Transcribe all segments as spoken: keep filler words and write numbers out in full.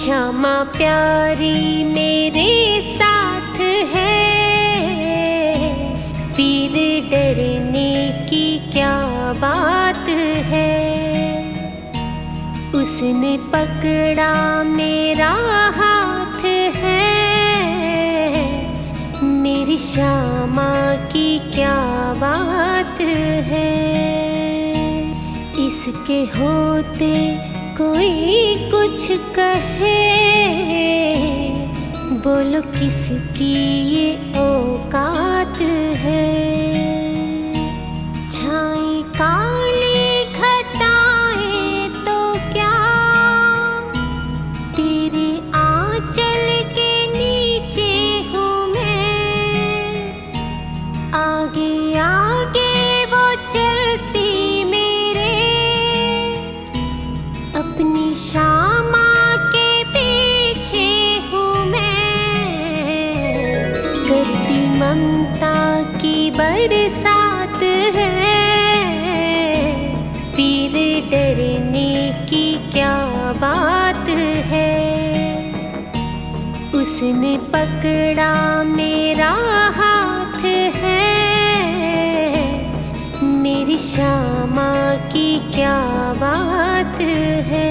क्षमा प्यारी मेरे साथ है, फिर डरने की क्या बात है। उसने पकड़ा मेरा हाथ है, मेरी क्षमा की क्या बात है। इसके होते कोई कुछ कहे, बोलो किसकी ये औकात है। छाई काली घटाएं तो क्या, तेरे आंचल के नीचे हूँ मैं। आगे आगे वो चलती मेरे, अपनी क्षमा के पीछे हूँ मैं। करती ममता की बरसात है, फिर डरने की क्या बात है। उसने पकड़ा मेरा हाथ है, मेरी क्षमा की क्या बात है।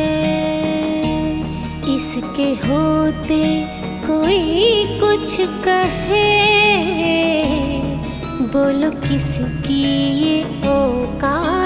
इसके होते कोई कुछ कहे, बोलो किसकी ये औकात